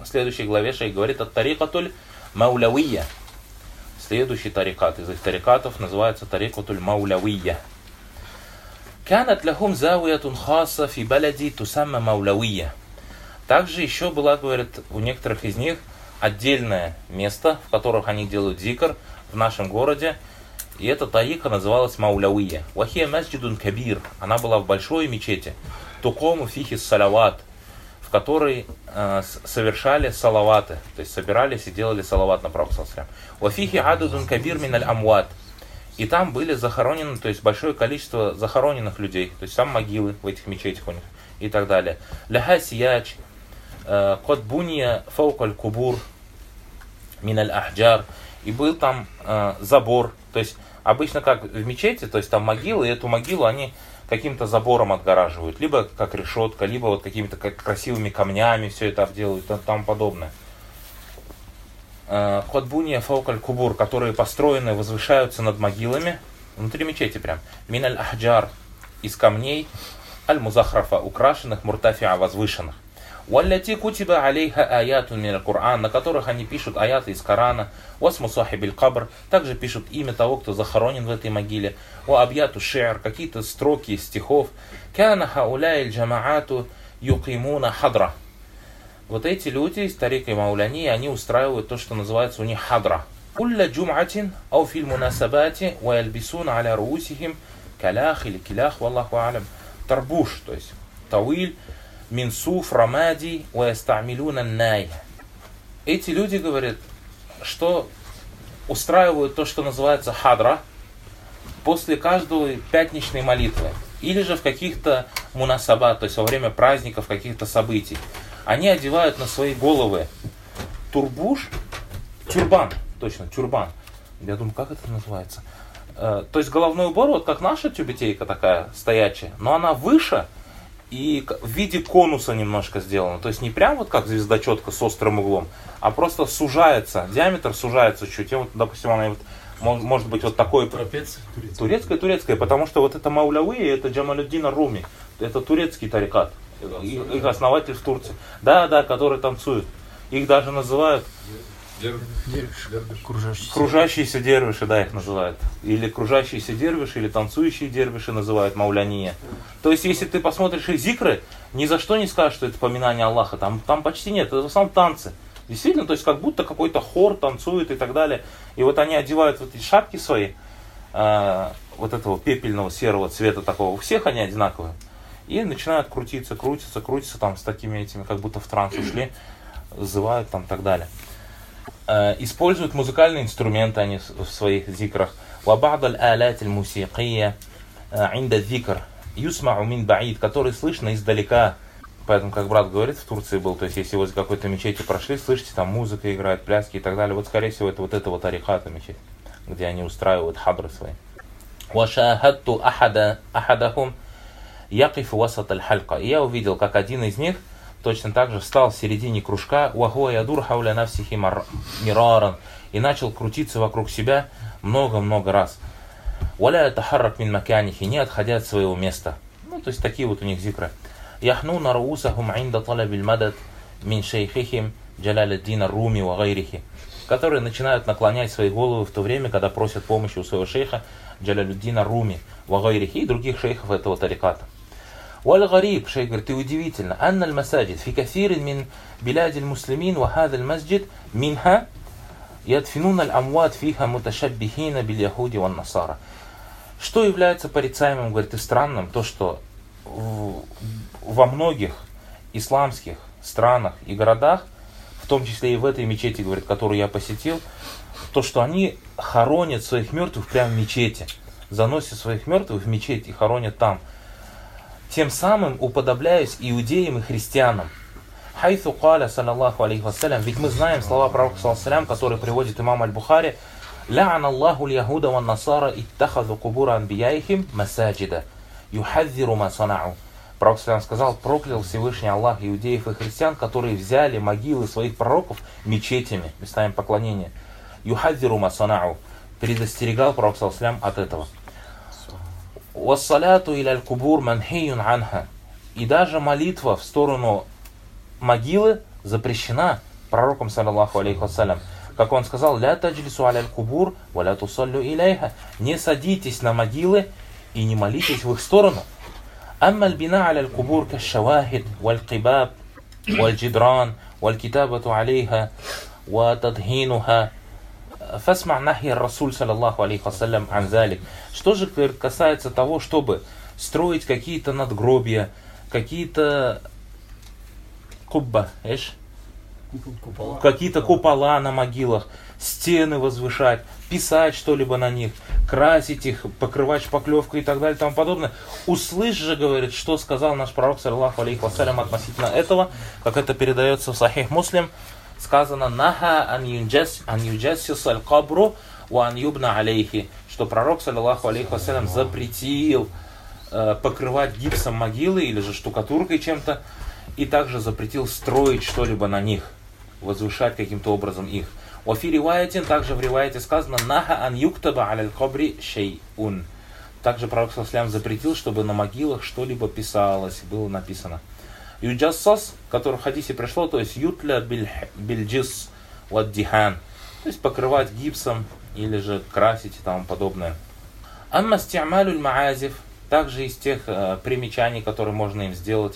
следующей главе шейх говорит ат-тарикатуль маулявия. Следующий тарикат из их тарикатов называется тарикатуль маулявия. Канат лахум завиятун хаса фи балади тусамма маулявия. Также еще была, говорит, у некоторых из них отдельное место, в которых они делают зикр в нашем городе. И эта тарика называлась маулявия. Вахия масджидун кабир. Она была в большой мечети. Тукому фихи салават, в которой совершали салаваты, то есть собирались и делали салават на пророка саллаллаху алейхи ва саллям. Вафихи адудун кабир миналь амват. И там были захоронены, то есть большое количество захороненных людей, то есть там могилы в этих мечетях у них и так далее. Ляха сияч, кот буния фаукаль кубур миналь ахджар. И был там забор, то есть обычно как в мечети, то есть там могилы, и эту могилу они каким-то забором отгораживают, либо как решетка, либо вот какими-то красивыми камнями все это обделывают и тому подобное. Хотбуния фаукаль кубур, которые построены, возвышаются над могилами, внутри мечети прям. Миналь ахджар, из камней, аль-музахрафа, украшенных, муртафиа, возвышенных. Уалляти кутиба алейха аятун мин аль-Кур'ан, на которых они пишут аяты из Корана. Уасму сахибиль кабр, также пишут имя того, кто захоронен в этой могиле. Ва абьяту ши'р, какие-то строки из стихов. Кана хауляй джамаату юкимуна хадра. Вот эти люди из тарика и мауляни, они устраивают то, что называется у них хадра. Кулля джум'атин ау фил мунасабати ва ялбисуна аля руусихим калях или килях, валлаху алям. Тарбуш, то есть тауиль, минсуф, рамади, ва ястамилуна най. Эти люди, говорят, что устраивают то, что называется хадра, после каждой пятничной молитвы. Или же в каких-то мунасабат, то есть во время праздников, каких-то событий. Они одевают на свои головы турбуш, тюрбан, точно, тюрбан. Я думаю, как это называется? То есть головной убор, вот как наша тюбетейка такая стоячая, но она выше и в виде конуса немножко сделана. То есть не прям вот как звездочетка с острым углом, а просто сужается, диаметр сужается чуть. И вот, допустим, она вот, может быть вот такой... Турецкая, потому что вот это маулявия, это Джамалюддин ар-Руми, это турецкий тарикат. Их основатель в Турции. Да, которые танцуют. Их даже называют кружащиеся дервиши, да, их называют. Или кружащиеся дервиши, или танцующие дервиши называют мауляния. То есть, если ты посмотришь их зикры, ни за что не скажешь, что это поминание Аллаха. Там почти нет, это в основном танцы. Действительно, то есть, как будто какой-то хор танцует и так далее. И вот они одевают вот эти шапки свои, вот этого пепельного серого цвета такого. У всех они одинаковые. И начинают крутиться там с такими этими, как будто в транс ушли, зазывают там и так далее. Используют музыкальные инструменты они в своих зикрах. وَبَعْضَ الْآلَاتِ الْمُوسِيقِيَّةِ عِنْدَ الذِّكْرِ يُسْمَعُ مِنْ بَعِيدٍ, который слышно издалека. Поэтому, как брат говорит, в Турции был, то есть если возле какой-то мечети прошли, слышите, там музыка играет, пляски и так далее. Вот, скорее всего, это вот этого тарихата мечеть, где они устраивают хадры свои. وَشَاهَدْتُ أَحَدَهُمْ якиф васат аль-халька. И я увидел, как один из них точно так же встал в середине кружка, вахуа ядур хауля нафсихи мираран, и начал крутиться вокруг себя много-много раз. Валя тахаррак мин маканихи, не отходя от своего места. Ну, то есть такие вот у них зикры. Яхнуна раусахум инда талабиль мадад мин шейхихим Джалаляддин ар-Руми ва гайрихи, которые начинают наклонять свои головы в то время, когда просят помощи у своего шейха Джалаляддина ар-Руми ва гайрихи и других шейхов этого тариката. والغريب, шейх говорит, и удивительно, أن المساجد في كثير من بلاد المسلمين وهذا المسجد منها يدفنون الأموات فيها متشبهين باليهود والنصارى. Что является порицаемым, говорит, и странным, то, что во многих исламских странах и городах, в том числе и в этой мечети, говорит, которую я посетил, то, что они хоронят своих мертвых прямо в мечети, заносят своих мертвых в мечеть и хоронят там, тем самым уподобляясь иудеям и христианам. Хайθу قال саллаллаху алейхи вассалям, ведь мы знаем слова пророка саллаллаху алейхи вассалям, которые приводит имам аль-Бухари: «Ла'ана Аллаху аль-яхуда ва насара иттахазу кубура анбияихим масаджида юхадзиру ма санау». Пророк саллаллаху алейхи сказал: проклял Всевышний Аллах иудеев и христиан, которые взяли могилы своих пророков мечетями, местами поклонения. Юхадзиру ма санау, предостерегал пророк саллаллаху алейхи от этого. «Вассаляту иля аль-кубур манхиюн анха». И даже молитва в сторону могилы запрещена. пророком, саллаллаху алейхи вассалям, как он сказал: «Ля таджлису аля аль-кубур, ва ля тусаллю илейха». Не садитесь на могилы и не молитесь в их сторону. «Амма аль-бина аля аль-кубур каш-шавахид, валь-кибаб, валь-джидран, валь-китабату алейха, ва тадхинуха». «Фасма' нахья расуль, саллаллаху алейхи вассалям, ан залик». Что же касается того, чтобы строить какие-то надгробия, какие-то какие-то купола на могилах, стены возвышать, писать что-либо на них, красить их, покрывать шпаклевкой и так далее и тому подобное. Услышь же, говорит, что сказал наш пророк, саллаллаху алейхи вассалям, относительно этого, как это передается в Сахих Муслим, сказано: «Наха ан юджассис аль-кабру ва ан юбна алейхи», что пророк, саллаллаху алейхи вассалям, запретил покрывать гипсом могилы или же штукатуркой чем-то, и также запретил строить что-либо на них, возвышать каким-то образом их. Уафи риваятин, также в риваяте сказано: «Наха ан юктаба аля кабри шейун». Также пророк саллаллаху запретил, чтобы на могилах что-либо писалось, было написано. Юджассас, который в хадисе пришло, то есть ютля бильджис ваддихан, то есть покрывать гипсом или же красить и тому подобное. Амма сти'малюль маазиф, также из тех примечаний, которые можно им сделать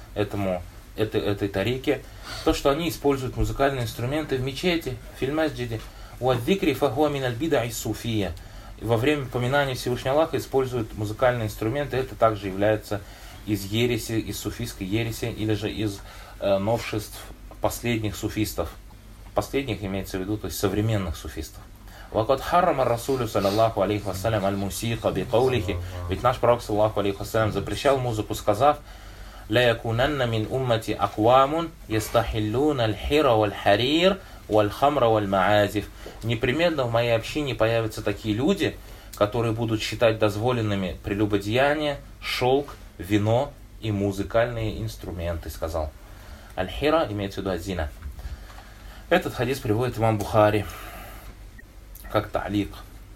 этой тарике, то, что они используют музыкальные инструменты в мечети, в фильмасджиде. «Уаддикри фахуа миналь бида и суфия». Во время поминания Всевышнего Аллаха используют музыкальные инструменты. Это также является из ереси, из суфийской ереси, или же из новшеств последних суфистов. Последних имеется в виду, то есть современных суфистов. «Вакад харрама расулю, саллаллаху алейхи вассалям, аль-мусиха би-каулихи». Ведь наш пророк, саллаллаху алейхи вассалям, запрещал музыку, сказав: «Ля якунанна мин уммати аквамун ястахиллюна аль-хира валь-харир валь-хамра валь-маазиф». Непременно в моей общине появятся такие люди, которые будут считать дозволенными прелюбодеяния, шелк, вино и музыкальные инструменты, сказал. Аль-хира имеется в виду азина. Этот хадис приводит имам Бухари как та'лик.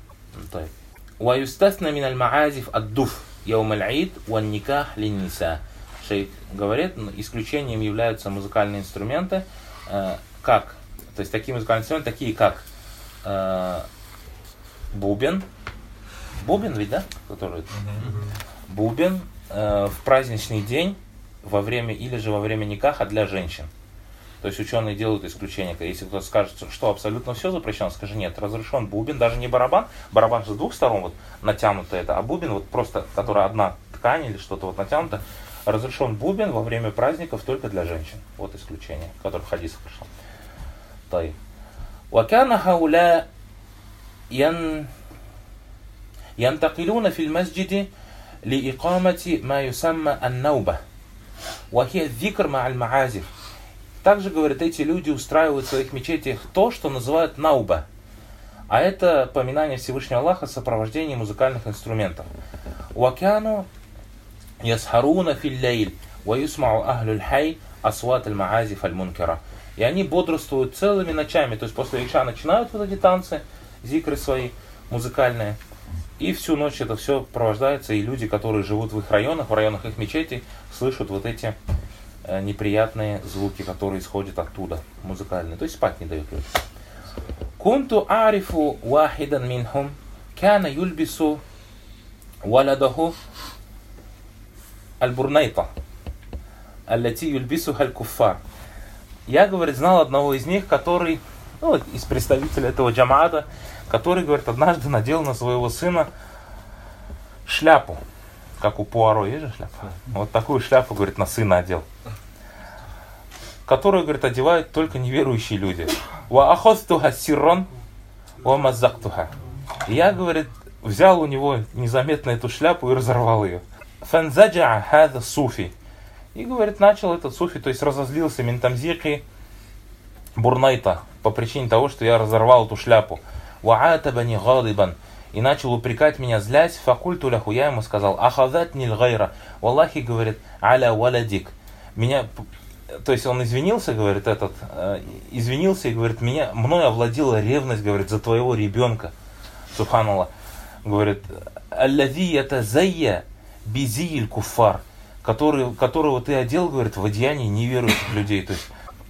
«Ва юстасна мин аль-маазиф ад-дуф яум аль-ид ван никах лин-ниса». Шейх говорит, исключением являются музыкальные инструменты, как, то есть такие музыкальные инструменты, такие как бубен, ведь, да, который бубен в праздничный день во время или же во время никаха для женщин. То есть ученые делают исключение. Если кто-то скажет, что абсолютно все запрещено, скажи: нет, разрешен бубен, даже не барабан. Барабан же с двух сторон вот натянуто это, а бубен вот просто, которая одна ткань или что-то вот натянуто. Разрешен бубен во время праздников только для женщин. Вот исключение, которое в хадисах пришло. طيب. وكان هؤلاء ينتقلون في المسجد لإقامة ما يسمى النوبة وهي الذكر مع المعازف. Также, говорят, эти люди устраивают в своих мечетях то, что называют науба. А это поминание Всевышнего Аллаха с сопровождением музыкальных инструментов. وكانوا يسهرون في الليل ويسمع أهل الحي أصوات المعازف المنكرة. И они бодрствуют целыми ночами, то есть после иша начинают вот эти танцы, зикры свои, музыкальные, и всю ночь это все провождается, и люди, которые живут в их районах, в районах их мечетей, слышат вот эти неприятные звуки, которые исходят оттуда, музыкальные, то есть спать не дают людям. «Кунту арифу вахидан минхум, кяна юльбису валадаху аль-бурнайта, аллати юльбису аль-куффар». Я, говорит, знал одного из них, который, из представителей этого джамаата, который, говорит, однажды надел на своего сына шляпу, как у Пуаро, есть же шляпа? Вот такую шляпу, говорит, на сына одел, которую, говорит, одевают только неверующие люди. «Ва ахостуха сиррон, ва маззактуха». Я, говорит, взял у него незаметно эту шляпу и разорвал ее. «Фанзаджа хада суфи». И, говорит, начал этот суфи, то есть разозлился минтамзики бурнайта по причине того, что я разорвал эту шляпу. «Ва'атабани гадибан». И начал упрекать меня, злясь. «Факульту ляху», я ему сказал: «Ахазатни лгайра». «Валлахи», говорит, «аля валадик». Меня, то есть он извинился, говорит, извинился и говорит: мной овладела ревность, говорит, за твоего ребенка. Субханаллах. Говорит: «Аллази ятазайя бизииль куффар», которого ты одел, говорит, в одеянии неверующих людей. То есть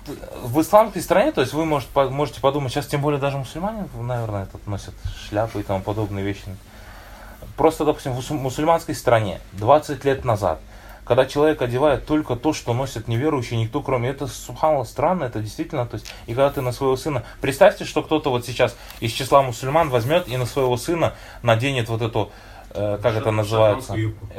в исламской стране, то есть вы можете подумать, сейчас тем более даже мусульмане, наверное, носят шляпы и тому подобные вещи. Просто, допустим, в мусульманской стране 20 лет назад, когда человек одевает только то, что носит неверующие, никто кроме... Это, субханаллах, странно, это действительно... То есть, и когда ты на своего сына... Представьте, что кто-то вот сейчас из числа мусульман возьмет и на своего сына наденет вот эту... как это называется?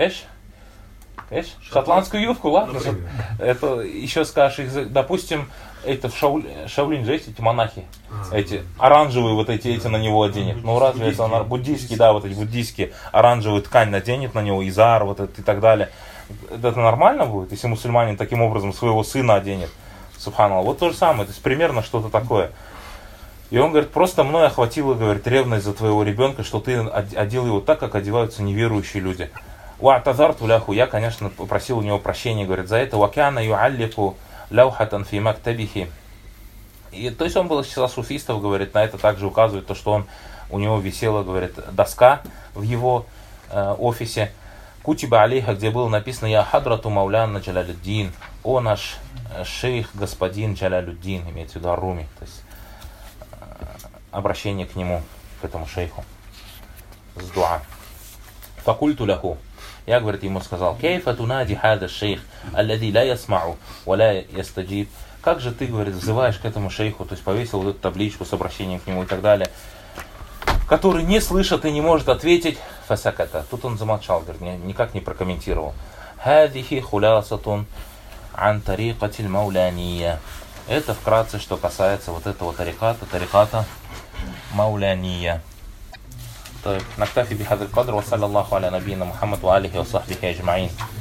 Шотландскую юбку, ладно. Это еще скажешь, допустим, это в Шаолинь же есть эти монахи, эти оранжевые вот эти на него оденет. Ну разве это буддийские, да, вот эти буддийские оранжевую ткань наденет на него, изар, вот это и так далее. Это нормально будет, если мусульманин таким образом своего сына оденет? Субханаллах. Вот то же самое, то есть примерно что-то такое. И он говорит, просто мной охватила, говорит, ревность за твоего ребенка, что ты одел его так, как одеваются неверующие люди. Уатазарту ляху, я, конечно, попросил у него прощения, говорит, за это. Вакяна юаллику ляухатан фи мактабихи. И то есть он был из числа суфистов, говорит, на это также указывает то, что у него висела, говорит, доска в его офисе. Кутиба алейха, где было написано «Я хадрату мауляна Джалалюддин», «О наш шейх, господин Джалалюддин», имеется в виду Руми, то есть обращение к нему, к этому шейху, с дуа. Факульту ляху, я, говорит, ему сказал, «Кейфа тунади хада шейх, аллади ла ясмау, ва ла ястаджиб». Как же ты, говорит, взываешь к этому шейху, то есть повесил вот эту табличку с обращением к нему и так далее, который не слышит и не может ответить. Фасаката. Тут он замолчал, говорит, никак не прокомментировал. Хадихи хулясатун ан тарикатиль мауляния. Это вкратце, что касается вот этого тариката мауляния. نكتفي بهذا القدر وصلى الله على نبينا محمد وآله وصحبه أجمعين.